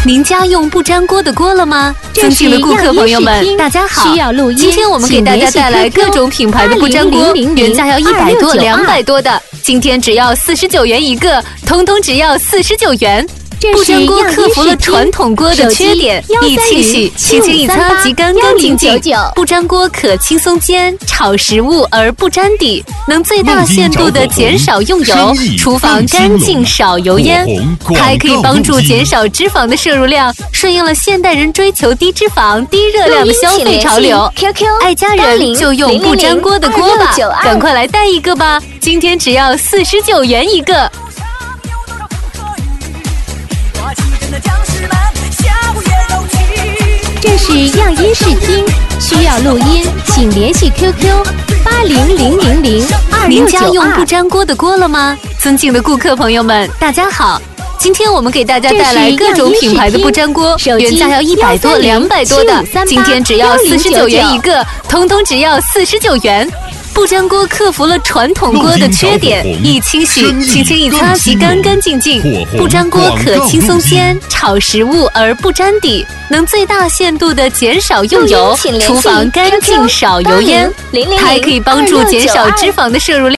您家用不粘锅的锅了吗？尊敬的顾客朋友们，大家好！今天我们给大家带来各种品牌的不粘锅，原价要100多、200多的，今天只要49元一个，通通只要49元。不粘锅克服了传统锅的缺点，易清洗，轻轻一擦即干干净净。不粘锅可轻松煎炒食物而不粘底，能最大限度地减少用油，厨房干净少油烟。它还可以帮助减少脂肪的摄入量，顺应了现代人追求低脂肪、低热量的消费潮流。爱家人就用不粘锅的锅吧，赶快来带一个吧！今天只要49元一个。 这是样音视听，需要录音，请联系 QQ80000269。 您家用不粘锅的锅了吗？尊敬的顾客朋友们，大家好！今天我们给大家带来各种品牌的不粘锅，原价要100多、200多的，今天只要49元一个，通通只要49元。不粘锅克服了传统锅的缺点，易清洗，轻轻一擦即干干净净。不粘锅可轻松煎炒食物而不粘底，能最大限度地减少用油，厨房干净少油烟。它还可以帮助减少脂肪的摄入量。